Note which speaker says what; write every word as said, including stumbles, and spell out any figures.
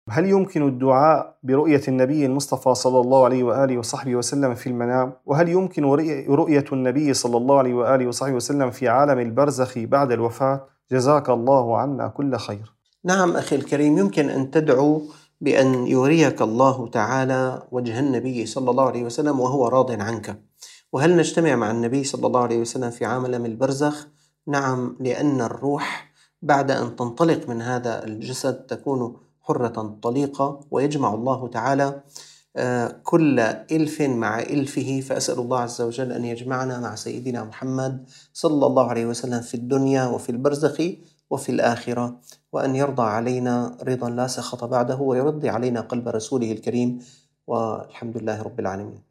Speaker 1: هل يمكن الدعاء برؤية النبي المصطفى صلى الله عليه وآله وصحبه وسلم في المنام؟ وهل يمكن رؤية النبي صلى الله عليه وآله وصحبه وسلم في عالم البرزخ بعد الوفاة؟ جزاك الله عنا كل خير.
Speaker 2: نعم أخي الكريم، يمكن أن تدعو بأن يريك الله تعالى وجه النبي صلى الله عليه وسلم وهو راض عنك. وهل نجتمع مع النبي صلى الله عليه وسلم في عالم البرزخ؟ نعم، لأن الروح بعد أن تنطلق من هذا الجسد تكون حرة طليقة، ويجمع الله تعالى كل إلف مع إلفه. فأسأل الله عز وجل أن يجمعنا مع سيدنا محمد صلى الله عليه وسلم في الدنيا وفي البرزخ وفي الآخرة، وأن يرضى علينا رضا لا سخط بعده، ويرضي علينا قلب رسوله الكريم، والحمد لله رب العالمين.